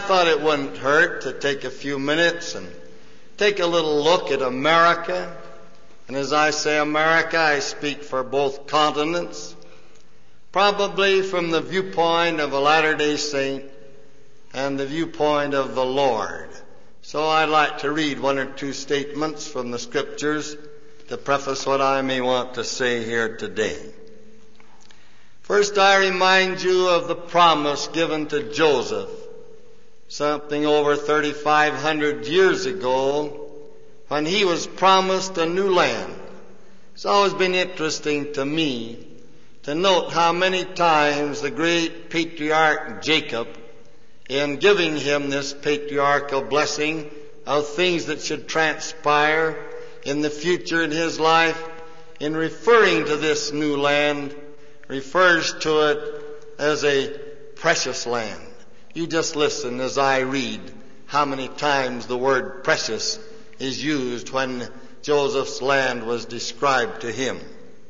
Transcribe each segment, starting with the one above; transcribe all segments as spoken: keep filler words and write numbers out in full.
thought it wouldn't hurt to take a few minutes and take a little look at America. And as I say America, I speak for both continents, probably from the viewpoint of a Latter-day Saint and the viewpoint of the Lord. So I'd like to read one or two statements from the Scriptures to preface what I may want to say here today. First, I remind you of the promise given to Joseph something over thirty-five hundred years ago when he was promised a new land. It's always been interesting to me to note how many times the great patriarch Jacob, in giving him this patriarchal blessing of things that should transpire in the future in his life, in referring to this new land, refers to it as a precious land. You just listen as I read how many times the word precious is used when Joseph's land was described to him.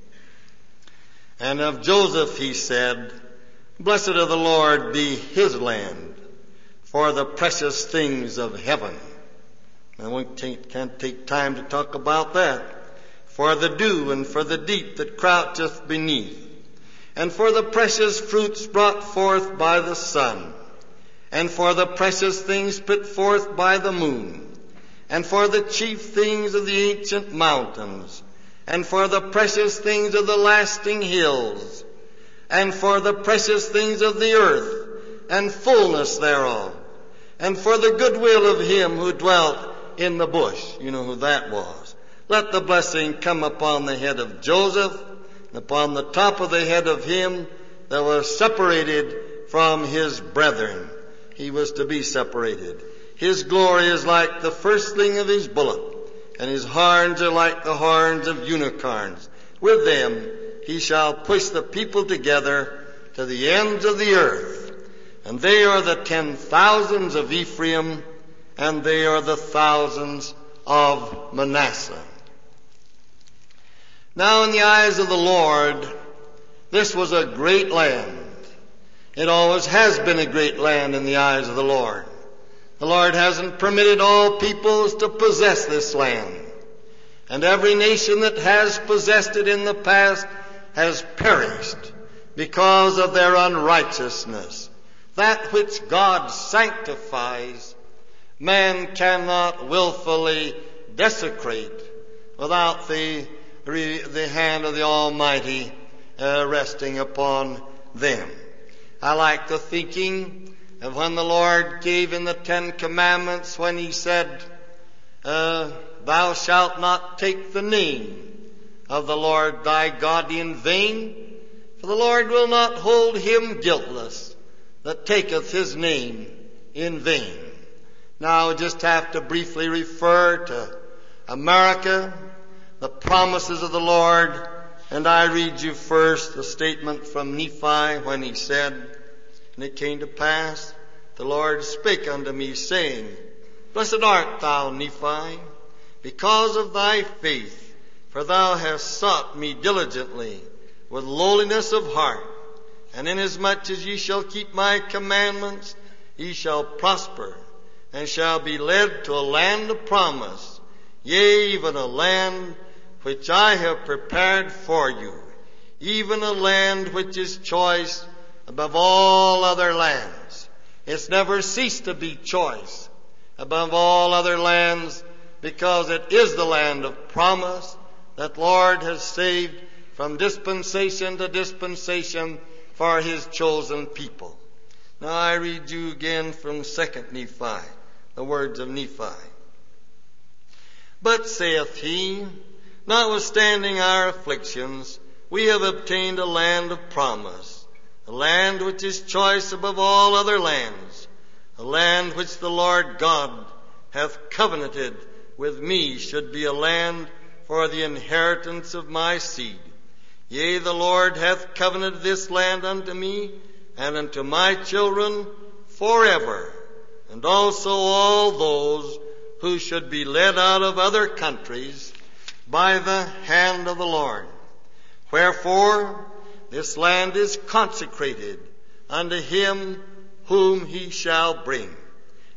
And of Joseph he said, "Blessed of the Lord be his land, for the precious things of heaven." And we can't take time to talk about that. "For the dew and for the deep that croucheth beneath, and for the precious fruits brought forth by the sun, and for the precious things put forth by the moon, and for the chief things of the ancient mountains, and for the precious things of the lasting hills, and for the precious things of the earth, and fullness thereof, and for the goodwill of him who dwelt in the bush." You know who that was. Let the blessing come upon the head of Joseph, and upon the top of the head of him that was separated from his brethren. He was to be separated. His glory is like the firstling of his bullock, and his horns are like the horns of unicorns. With them he shall push the people together to the ends of the earth. And they are the ten thousands of Ephraim, and they are the thousands of Manasseh. Now in the eyes of the Lord, this was a great land. It always has been a great land in the eyes of the Lord. The Lord hasn't permitted all peoples to possess this land. And every nation that has possessed it in the past has perished because of their unrighteousness. That which God sanctifies, man cannot willfully desecrate without the, the hand of the Almighty uh, resting upon them. I like the thinking of when the Lord gave in the Ten Commandments when he said, uh, "Thou shalt not take the name of the Lord thy God in vain, for the Lord will not hold him guiltless that taketh his name in vain." Now I just have to briefly refer to America, the promises of the Lord, and I read you first the statement from Nephi when he said, "And it came to pass, the Lord spake unto me, saying, Blessed art thou, Nephi, because of thy faith, for thou hast sought me diligently with lowliness of heart. And inasmuch as ye shall keep my commandments, ye shall prosper, and shall be led to a land of promise, yea, even a land which I have prepared for you, even a land which is choice above all other lands." It's never ceased to be choice above all other lands, because it is the land of promise that Lord has saved from dispensation to dispensation for his chosen people. Now I read you again from Second Nephi, the words of Nephi. "But saith he, notwithstanding our afflictions, we have obtained a land of promise, a land which is choice above all other lands, a land which the Lord God hath covenanted with me should be a land for the inheritance of my seed. Yea, the Lord hath covenanted this land unto me and unto my children forever, and also all those who should be led out of other countries by the hand of the Lord. Wherefore, this land is consecrated unto him whom he shall bring."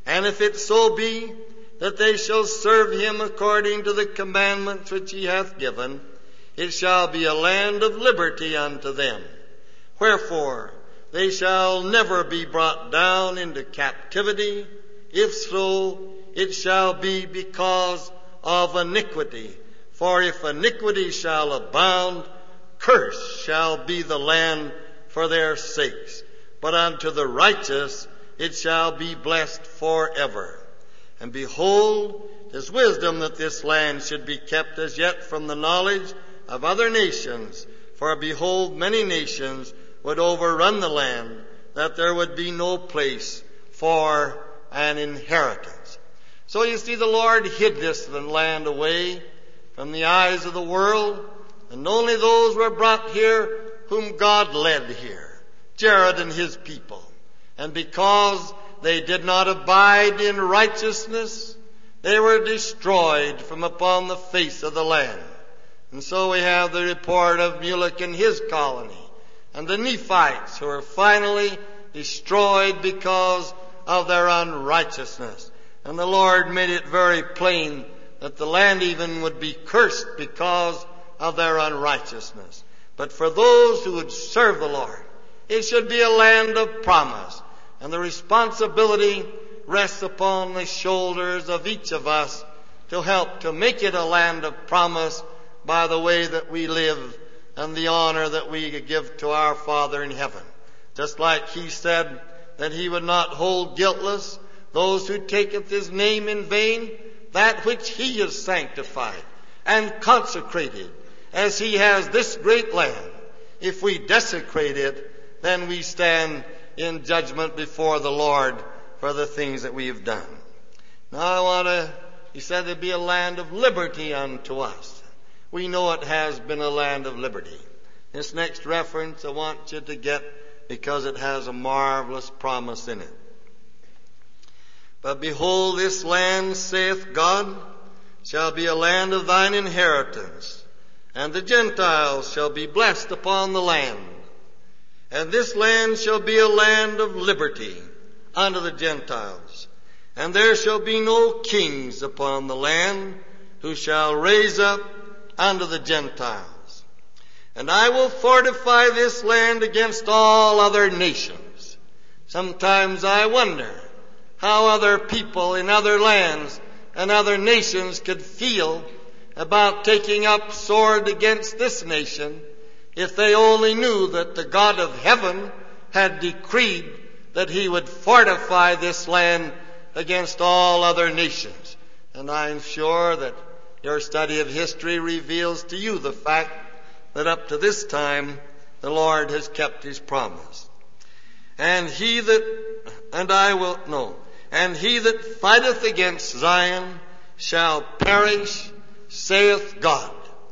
And if it so be that they shall serve him according to the commandments which he hath given, it shall be a land of liberty unto them. Wherefore they shall never be brought down into captivity. If so, it shall be because of iniquity. For if iniquity shall abound, cursed shall be the land for their sakes. But unto the righteous it shall be blessed forever. And behold, it is wisdom that this land should be kept as yet from the knowledge of other nations. For behold, many nations would overrun the land, that there would be no place for an inheritance. So you see, the Lord hid this land away from the eyes of the world, and only those were brought here whom God led here, Jared and his people. And because they did not abide in righteousness, they were destroyed from upon the face of the land. And so we have the report of Mulek and his colony, and the Nephites who were finally destroyed because of their unrighteousness. And the Lord made it very plain that the land even would be cursed because of their unrighteousness. But for those who would serve the Lord, it should be a land of promise. And the responsibility rests upon the shoulders of each of us to help to make it a land of promise by the way that we live and the honor that we give to our Father in heaven. Just like he said that he would not hold guiltless those who taketh his name in vain, that which he has sanctified and consecrated, as he has this great land. If we desecrate it, then we stand in judgment before the Lord for the things that we have done. Now I want to, he said there'd be a land of liberty unto us. We know it has been a land of liberty. This next reference I want you to get because it has a marvelous promise in it. But behold, this land, saith God, shall be a land of thine inheritance, and the Gentiles shall be blessed upon the land. And this land shall be a land of liberty unto the Gentiles. And there shall be no kings upon the land who shall raise up unto the Gentiles. And I will fortify this land against all other nations. Sometimes I wonder how other people in other lands and other nations could feel about taking up sword against this nation if they only knew that the God of heaven had decreed that he would fortify this land against all other nations. And I'm sure that your study of history reveals to you the fact that up to this time the Lord has kept his promise. And he that, and I will, no, and he that fighteth against Zion shall perish, saith God.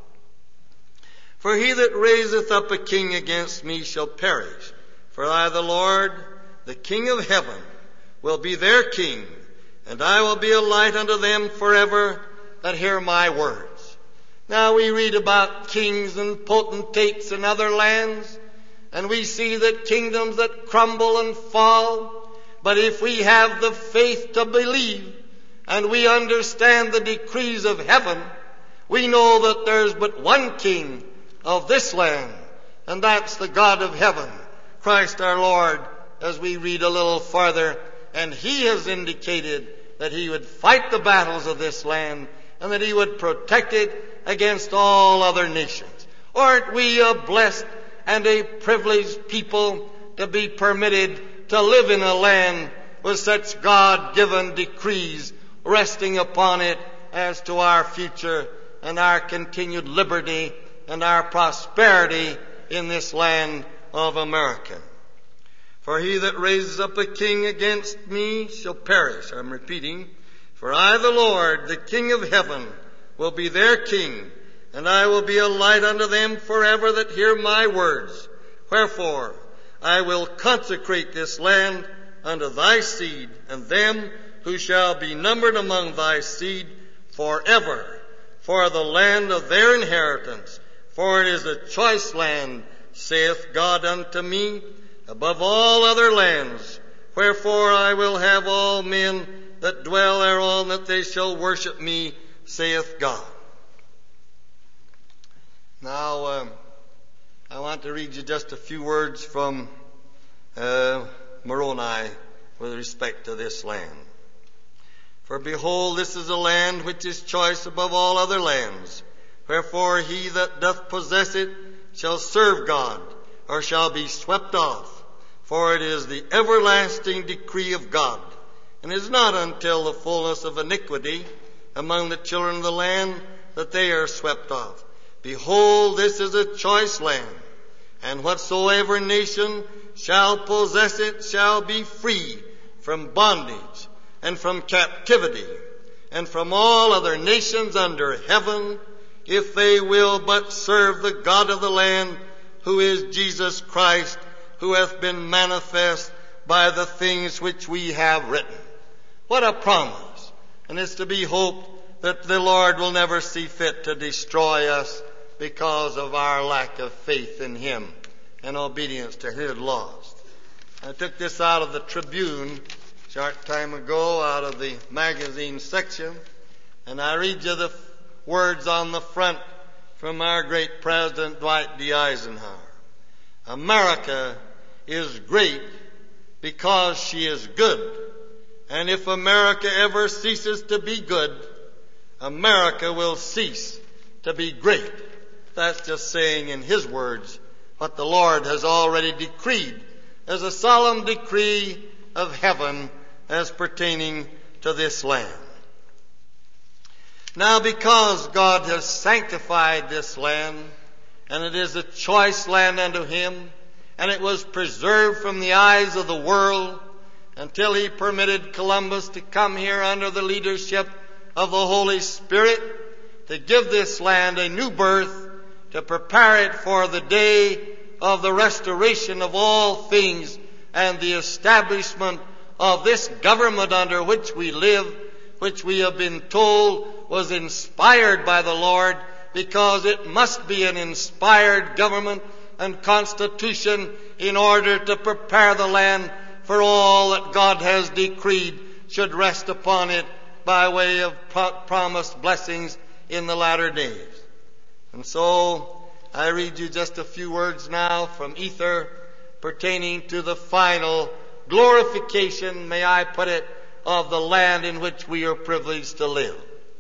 For he that raiseth up a king against me shall perish. For I, the Lord, the King of heaven, will be their king, and I will be a light unto them forever that hear my words. Now we read about kings and potentates in other lands, and we see that kingdoms that crumble and fall. But if we have the faith to believe, and we understand the decrees of heaven, we know that there's but one king of this land, and that's the God of heaven, Christ our Lord, as we read a little farther. And he has indicated that he would fight the battles of this land, and that he would protect it against all other nations. Aren't we a blessed and a privileged people to be permitted to live in a land with such God-given decrees resting upon it as to our future and our continued liberty and our prosperity in this land of America? For he that raises up a king against me shall perish. I'm repeating. For I, the Lord, the King of heaven, will be their king, and I will be a light unto them forever that hear my words. Wherefore I will consecrate this land unto thy seed, and them who shall be numbered among thy seed forever, for the land of their inheritance. For it is a choice land, saith God unto me, above all other lands. Wherefore I will have all men that dwell thereon, that they shall worship me, saith God. Now, um, I want to read you just a few words from uh, Moroni with respect to this land. For behold, this is a land which is choice above all other lands. Wherefore he that doth possess it shall serve God, or shall be swept off. For it is the everlasting decree of God, and is not until the fullness of iniquity among the children of the land that they are swept off. Behold, this is a choice land, and whatsoever nation shall possess it shall be free from bondage and from captivity and from all other nations under heaven, if they will but serve the God of the land, who is Jesus Christ, who hath been manifest by the things which we have written. What a promise! And it's to be hoped that the Lord will never see fit to destroy us because of our lack of faith in Him and obedience to His laws. I took this out of the Tribune a short time ago, out of the magazine section, and I read you the words on the front from our great President Dwight D. Eisenhower. America is great because she is good. And if America ever ceases to be good, America will cease to be great. That's just saying in his words what the Lord has already decreed as a solemn decree of heaven as pertaining to this land. Now, because God has sanctified this land, and it is a choice land unto Him, and it was preserved from the eyes of the world until He permitted Columbus to come here under the leadership of the Holy Spirit to give this land a new birth, to prepare it for the day of the restoration of all things and the establishment of this government under which we live, which we have been told was inspired by the Lord, because it must be an inspired government and constitution in order to prepare the land for all that God has decreed should rest upon it by way of pro- promised blessings in the latter days. And so I read you just a few words now from Ether pertaining to the final glorification, may I put it, of the land in which we are privileged to live.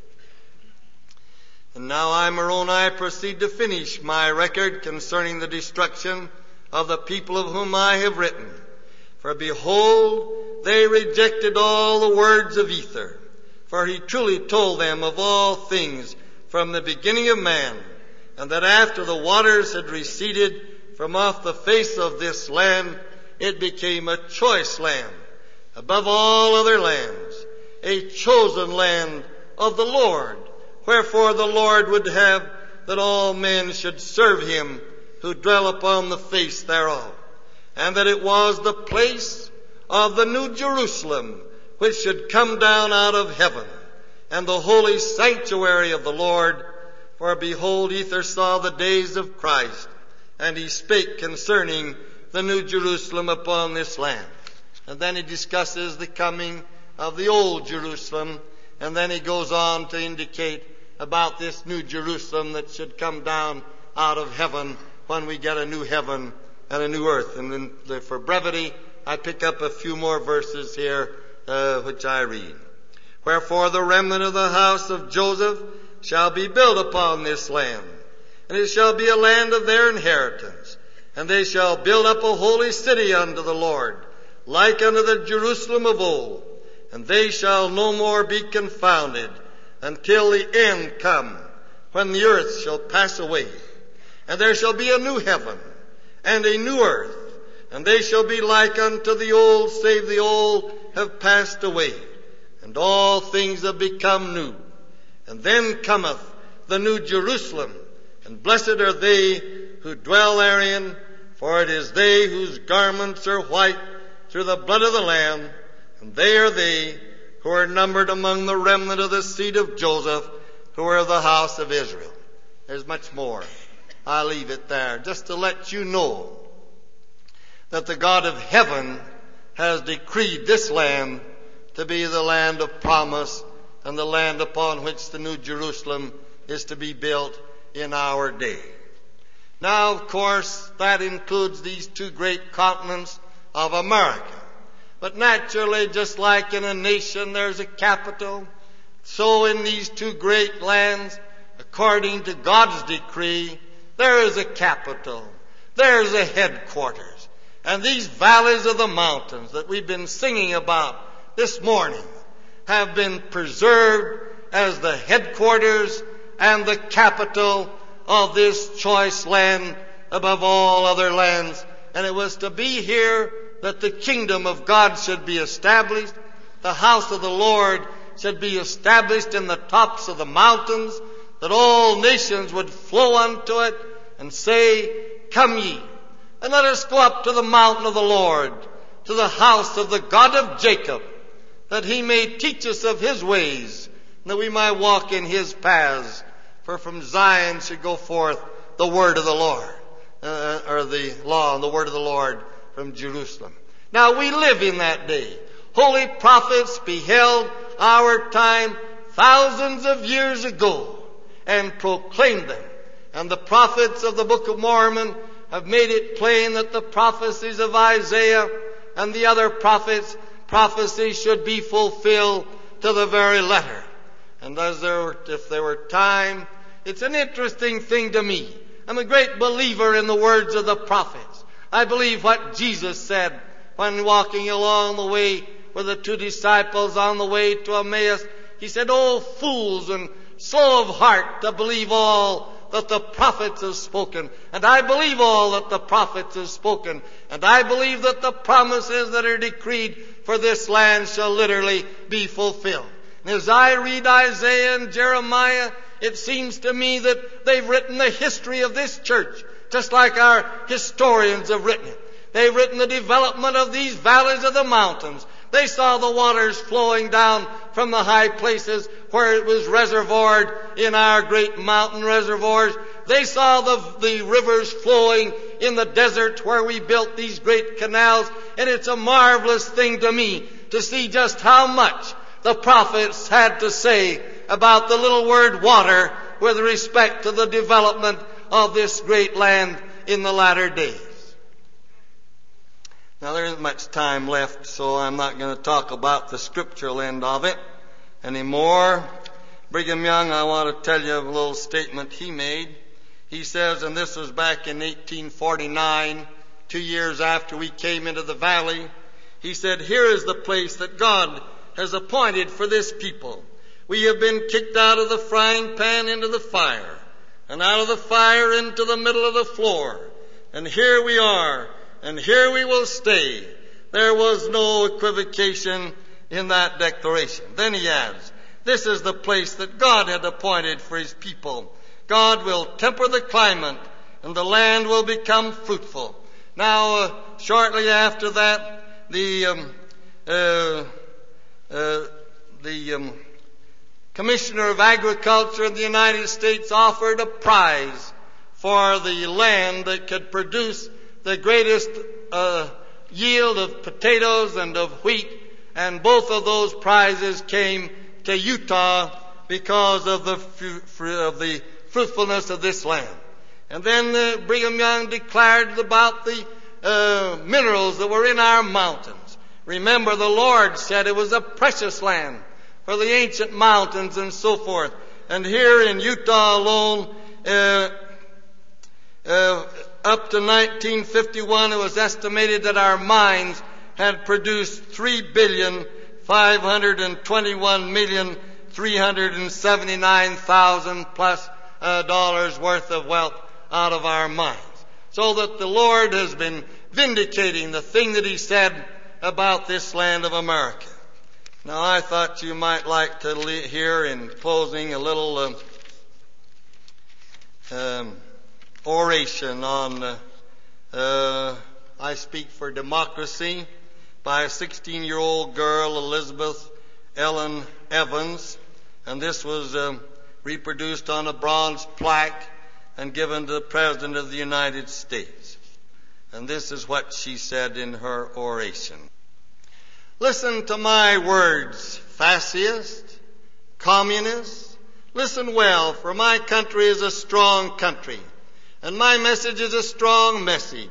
And now I, Moroni, proceed to finish my record concerning the destruction of the people of whom I have written. For behold, they rejected all the words of Ether, for he truly told them of all things from the beginning of man, and that after the waters had receded from off the face of this land, it became a choice land above all other lands, a chosen land of the Lord. Wherefore the Lord would have that all men should serve Him who dwell upon the face thereof, and that it was the place of the New Jerusalem which should come down out of heaven, and the holy sanctuary of the Lord. For behold, Ether saw the days of Christ, and he spake concerning the New Jerusalem upon this land. And then he discusses the coming of the old Jerusalem, and then he goes on to indicate about this New Jerusalem that should come down out of heaven when we get a new heaven and a new earth. And then the, for brevity, I pick up a few more verses here, uh, which I read. Wherefore the remnant of the house of Joseph shall be built upon this land, and it shall be a land of their inheritance. And they shall build up a holy city unto the Lord, like unto the Jerusalem of old. And they shall no more be confounded until the end come, when the earth shall pass away. And there shall be a new heaven and a new earth, and they shall be like unto the old, save the old have passed away, and all things have become new. And then cometh the New Jerusalem, and blessed are they who dwell therein, for it is they whose garments are white through the blood of the Lamb, and they are they who are numbered among the remnant of the seed of Joseph, who are of the house of Israel. There's much more. I'll leave it there just to let you know that the God of heaven has decreed this land to be the land of promise and the land upon which the New Jerusalem is to be built in our day. Now, of course, that includes these two great continents of America. But naturally, just like in a nation there's a capital, so in these two great lands, according to God's decree, there is a capital. There is a headquarters. And these valleys of the mountains that we've been singing about this morning have been preserved as the headquarters and the capital of this choice land above all other lands. And it was to be here that the kingdom of God should be established. The house of the Lord should be established in the tops of the mountains, that all nations would flow unto it and say, "Come ye, and let us go up to the mountain of the Lord, to the house of the God of Jacob, that he may teach us of his ways, and that we might walk in his paths. For from Zion should go forth the word of the Lord," uh, or the law and the word of the Lord from Jerusalem. Now we live in that day. Holy prophets beheld our time thousands of years ago and proclaimed them. And the prophets of the Book of Mormon have made it plain that the prophecies of Isaiah and the other prophets' prophecies should be fulfilled to the very letter. And as there were, if there were time, it's an interesting thing to me. I'm a great believer in the words of the prophets. I believe what Jesus said when walking along the way with the two disciples on the way to Emmaus. He said, "O fools and slow of heart to believe all that the prophets have spoken." And I believe all that the prophets have spoken. And I believe that the promises that are decreed for this land shall literally be fulfilled. And as I read Isaiah and Jeremiah, it seems to me that they've written the history of this church, just like our historians have written it. They've written the development of these valleys of the mountains. They saw the waters flowing down from the high places where it was reservoired in our great mountain reservoirs. They saw the, the rivers flowing in the desert where we built these great canals. And it's a marvelous thing to me to see just how much the prophets had to say about the little word water with respect to the development of this great land in the latter days. Now there isn't much time left, so I'm not going to talk about the scriptural end of it anymore. Brigham Young, I want to tell you a little statement he made. He says, and this was back in eighteen forty-nine, two years after we came into the valley, he said, "Here is the place that God has appointed for this people. We have been kicked out of the frying pan into the fire, and out of the fire into the middle of the floor. And here we are, and here we will stay." There was no equivocation in that declaration. Then he adds, "This is the place that God had appointed for his people. God will temper the climate, and the land will become fruitful." Now, uh, shortly after that, the um, uh, uh, the um, Commissioner of Agriculture in the United States offered a prize for the land that could produce the greatest uh, yield of potatoes and of wheat, and both of those prizes came to Utah because of the fru- fru- of the fruitfulness of this land. And then uh, Brigham Young declared about the uh, minerals that were in our mountains. Remember, the Lord said it was a precious land for the ancient mountains and so forth. And here in Utah alone, uh, uh, up to nineteen fifty-one, it was estimated that our mines had produced three billion five hundred twenty-one million three hundred seventy-nine thousand plus uh, dollars worth of wealth out of our mines. So that the Lord has been vindicating the thing that he said about this land of America. Now I thought you might like to hear in closing a little uh, um, oration on uh, uh, I Speak for Democracy by a sixteen-year-old girl, Elizabeth Ellen Evans. And this was um, reproduced on a bronze plaque and given to the President of the United States. And this is what she said in her oration. Listen to my words, fascist, communist. Listen well, for my country is a strong country, and my message is a strong message.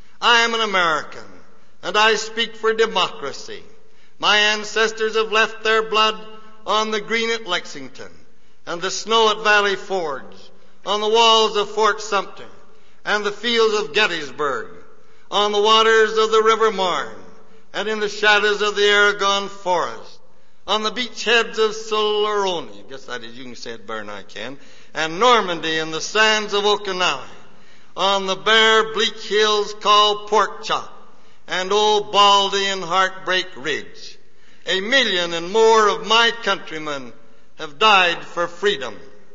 I am an American, and I speak for democracy. My ancestors have left their blood on the green at Lexington, and the snow at Valley Forge, on the walls of Fort Sumter, and the fields of Gettysburg, on the waters of the River Marne, and in the shadows of the Aragon Forest, on the beach heads of Solarone, I guess that is, you can say it better than I can, and Normandy and the sands of Okinawa, on the bare bleak hills called Pork Chop, and Old Baldy and Heartbreak Ridge. A million and more of my countrymen have died for freedom.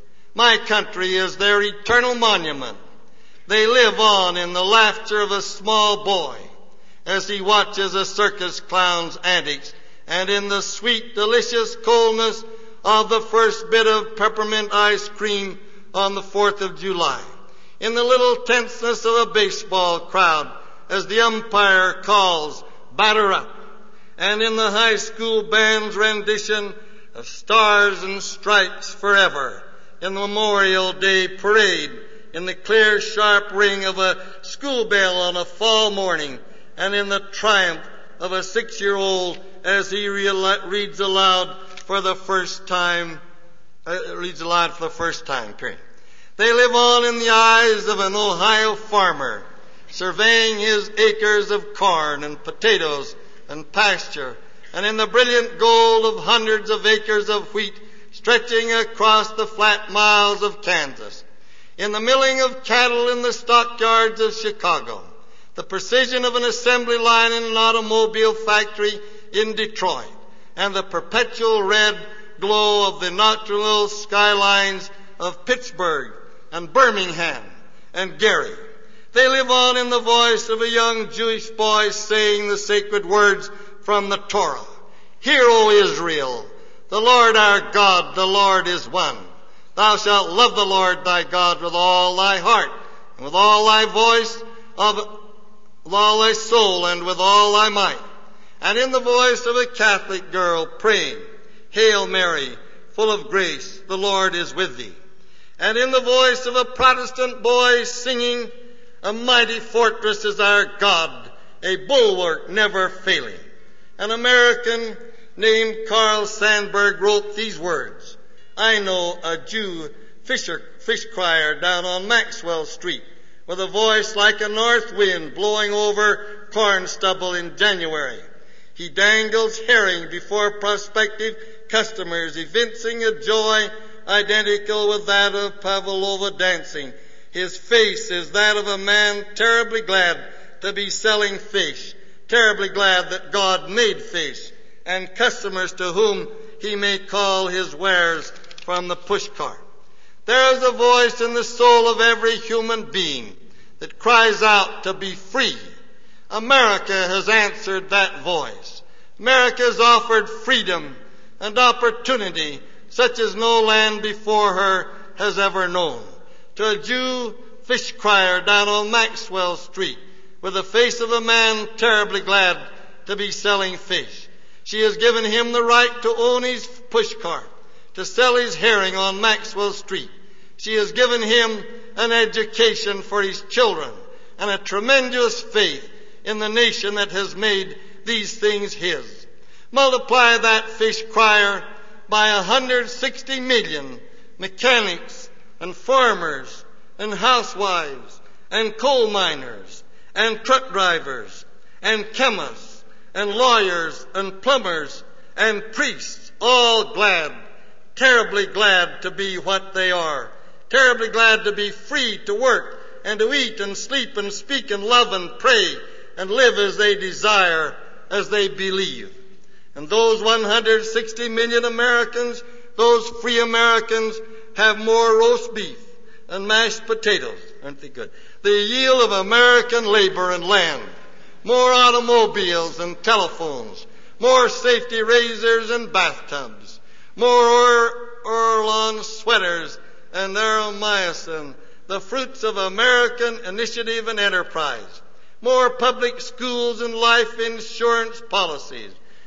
My country is their eternal monument. They live on in the laughter of a small boy as he watches a circus clown's antics, and in the sweet, delicious coldness of the first bit of peppermint ice cream on the fourth of July, in the little tenseness of a baseball crowd as the umpire calls batter up, and in the high school band's rendition of Stars and Stripes Forever, in the Memorial Day parade, in the clear, sharp ring of a school bell on a fall morning, and in the triumph of a six-year-old as he re- reads aloud for the first time, uh, reads aloud for the first time, period. They live on in the eyes of an Ohio farmer, surveying his acres of corn and potatoes and pasture, and in the brilliant gold of hundreds of acres of wheat stretching across the flat miles of Kansas, in the milling of cattle in the stockyards of Chicago, the precision of an assembly line in an automobile factory in Detroit, and the perpetual red glow of the nocturnal skylines of Pittsburgh and Birmingham and Gary. They live on in the voice of a young Jewish boy saying the sacred words from the Torah. Hear, O Israel, the Lord our God, the Lord is one. Thou shalt love the Lord thy God with all thy heart, and with all thy voice, of, with all thy soul, and with all thy might. And in the voice of a Catholic girl praying, Hail Mary, full of grace, the Lord is with thee. And in the voice of a Protestant boy singing, A mighty fortress is our God, a bulwark never failing. An American named Carl Sandburg wrote these words, I know a Jew fisher, fish crier down on Maxwell Street with a voice like a north wind blowing over corn stubble in January. He dangles herring before prospective customers, evincing a joy identical with that of Pavlova dancing. His face is that of a man terribly glad to be selling fish, terribly glad that God made fish, and customers to whom he may call his wares from the pushcart. There is a voice in the soul of every human being that cries out to be free. America has answered that voice. America has offered freedom and opportunity such as no land before her has ever known. To a Jew fish crier down on Maxwell Street with the face of a man terribly glad to be selling fish, she has given him the right to own his pushcart, to sell his herring on Maxwell Street. She has given him an education for his children and a tremendous faith in the nation that has made these things his. Multiply that fish crier by one hundred sixty million mechanics and farmers and housewives and coal miners and truck drivers and chemists and lawyers and plumbers and priests, all glad, terribly glad to be what they are, terribly glad to be free to work and to eat and sleep and speak and love and pray and live as they desire, as they believe. And those one hundred sixty million Americans, those free Americans, have more roast beef and mashed potatoes. Aren't they good? The yield of American labor and land. More automobiles and telephones. More safety razors and bathtubs. More Orlon sweaters and Aromycin. The fruits of American initiative and enterprise. More public schools and life insurance policies.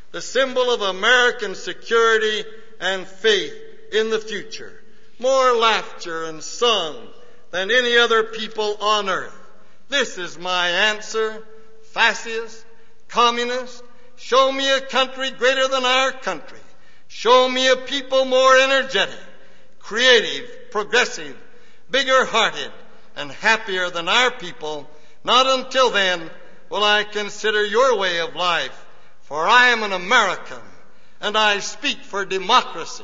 the symbol of American security and faith in the future. More laughter and song than any other people on earth. This is my answer. Fascist, communist, show me a country greater than our country. Show me a people more energetic, creative, progressive, bigger-hearted, and happier than our people. Not until then will I consider your way of life, for I am an American, and I speak for democracy.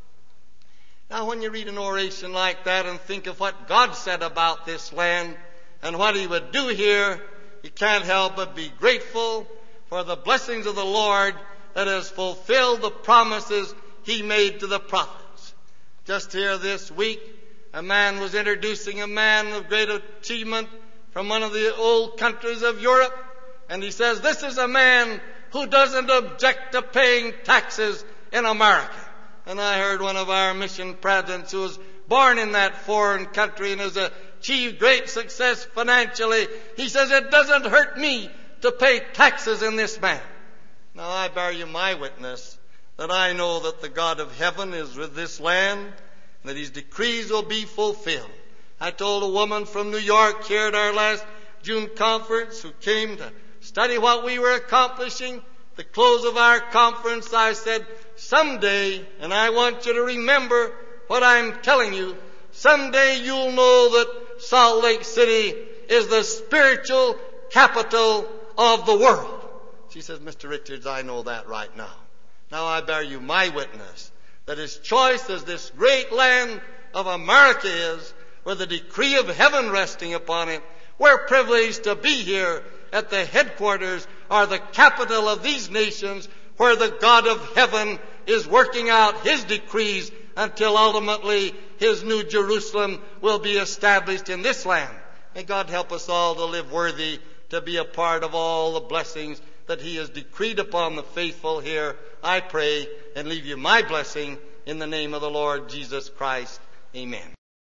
Now, when you read an oration like that and think of what God said about this land and what He would do here, you can't help but be grateful for the blessings of the Lord that has fulfilled the promises He made to the prophets. Just here this week, a man was introducing a man of great achievement from one of the old countries of Europe, and he says, this is a man who doesn't object to paying taxes in America. And I heard one of our mission presidents who was born in that foreign country and has achieved great success financially. He says, it doesn't hurt me to pay taxes in this man. Now I bear you my witness that I know that the God of heaven is with this land, that His decrees will be fulfilled. I told a woman from New York here at our last June conference who came to study what we were accomplishing. At the close of our conference, I said, someday, and I want you to remember what I'm telling you, someday you'll know that Salt Lake City is the spiritual capital of the world. She says, Mister Richards, I know that right now. Now I bear you my witness that as choice as this great land of America is, with the decree of heaven resting upon it, we're privileged to be here at the headquarters or the capital of these nations, where the God of heaven is working out His decrees until ultimately His new Jerusalem will be established in this land. May God help us all to live worthy to be a part of all the blessings that He has decreed upon the faithful here. I pray and leave you my blessing in the name of the Lord Jesus Christ. Amen.